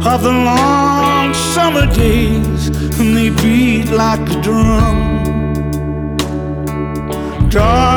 of the long summer days, and they beat like a drum. Dark